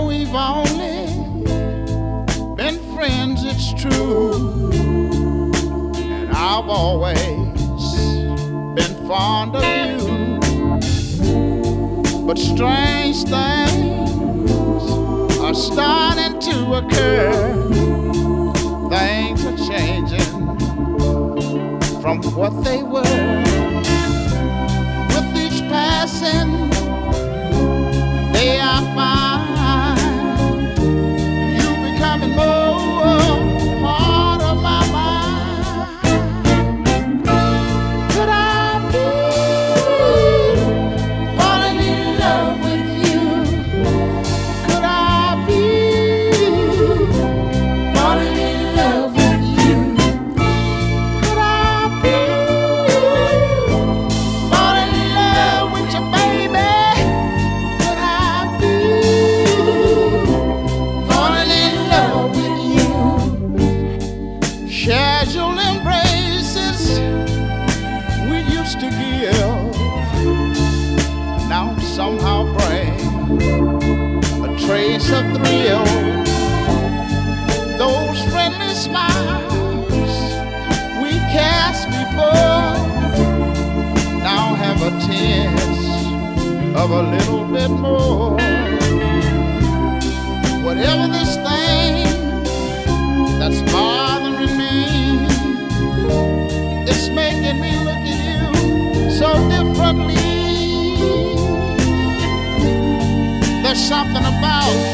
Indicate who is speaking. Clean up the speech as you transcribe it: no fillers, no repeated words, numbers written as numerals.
Speaker 1: we've only been friends, it's true. And I've always been fond of you. But strange things are starting to occur. Things are changing from what they were. With each passing day I find you becoming more part of my mind. Could I be falling in love with you? Could I be falling in love with you? Could I be falling in love with you, baby? Could I be falling in love with you? Casual embraces we used to give now somehow bring a trace of thrill. Those friendly smiles we cast before now have a tinge of a little bit more. Whatever this thing that's bothering me, it's making me look at you so differently. There's something about